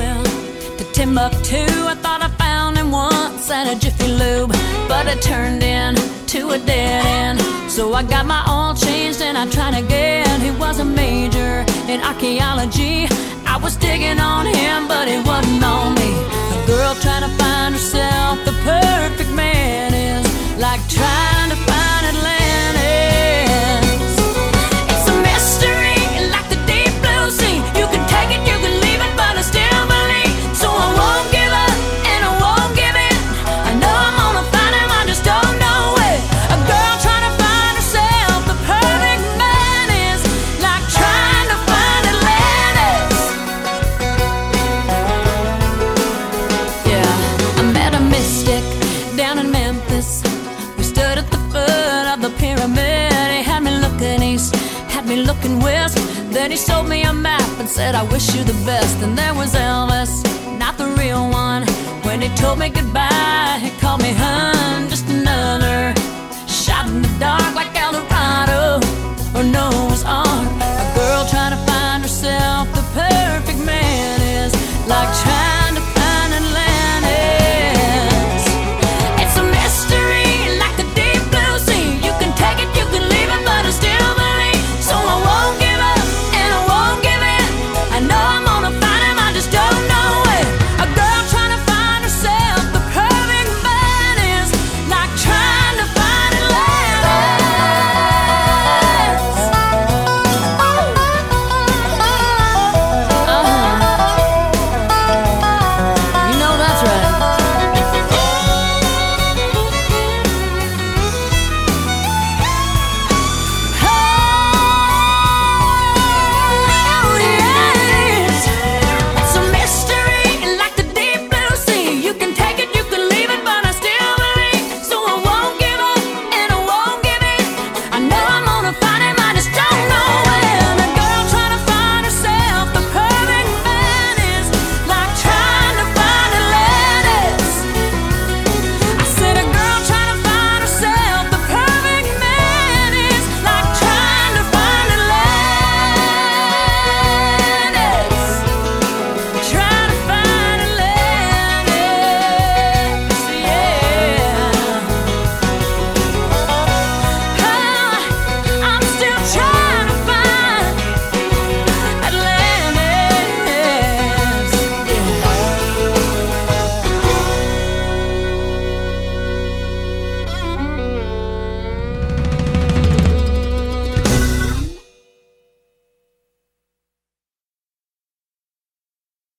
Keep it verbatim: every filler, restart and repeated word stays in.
well, to Timbuktu. I thought I found him once at a Jiffy Lube, but it turned into a dead end. So I got my oil changed and I tried again. He was a major in archaeology. I was digging on him, but it wasn't on me. A girl trying to find herself, the perfect man is like trying to find Atlantis. It's a mystery, like the deep blue sea. You can take it, you can leave it, but I still believe. So I won't give up and I won't give in. I know I'm gonna find him, I just don't know it. A girl trying to find herself, the perfect man is like trying to find Atlantis. Yeah, I met a mystic down in Memphis. We stood at the foot of the pyramid. He had me looking east, had me looking west. Then he showed me a map and said, I wish you the best. And there was Elvis, not the real one. When he told me goodbye, he called me hun, just another shot in the dark like El Dorado or Noah's Ark. A girl trying to find herself, the perfect man is like trying